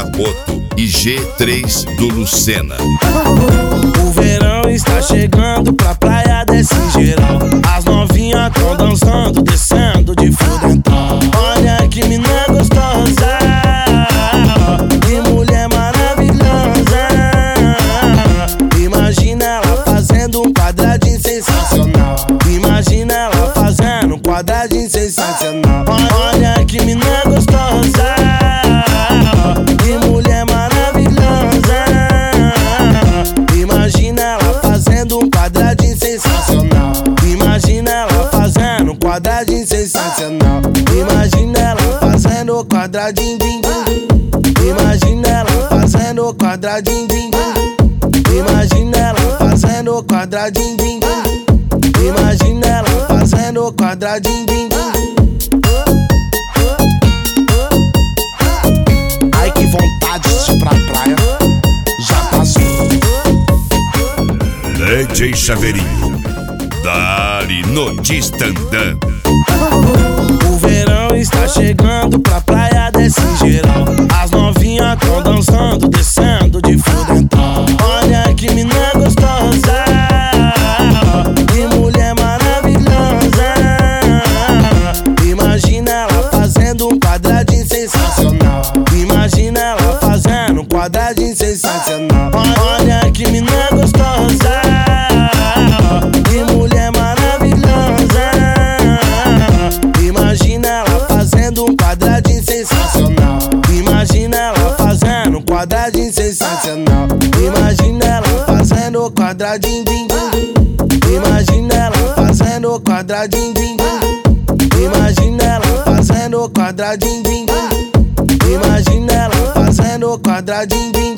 Capoto e G3 do Lucena. O verão está chegando pra praia desse geral. As novinhas tão dançando, descendo de fudentão. Olha que mina gostosa, que mulher maravilhosa. Imagina ela fazendo um quadradinho sensacional. Imagina ela fazendo um quadradinho sensacional. Olha que mina gostosa, que mulher maravilhosa. Imagina ela fazendo um quadradinho sensacional. Imagina ela fazendo um quadradinho sensacional. Imagina ela fazendo quadradinho, din, din. Imagina ela fazendo quadradinho, din, din. Imagina ela fazendo quadradinho, din, din. Imagina ela fazendo quadradinho, din, din. Ai, que vontade de ir pra praia. Já passou. DJ Chaveirinho, Dari no Distandã. O verão está chegando pra praia desse geral. As novinhas tão dançando, descendo de fudentão. Olha que mina gostosa, que mulher maravilhosa. Imagina ela fazendo um quadradinho sensacional. Imagina ela fazendo um quadradinho sensacional. Olha que mina gostosa, que mulher maravilhosa. Imagina ela fazendo um quadradinho sensacional. Imagina ela fazendo um quadradinho sensacional. Imagina ela fazendo quadradinho, din, din. Imagina ela fazendo quadradinho, din, din. Imagina ela fazendo quadradinho, din, din. Imagina ela fazendo quadradinho, din.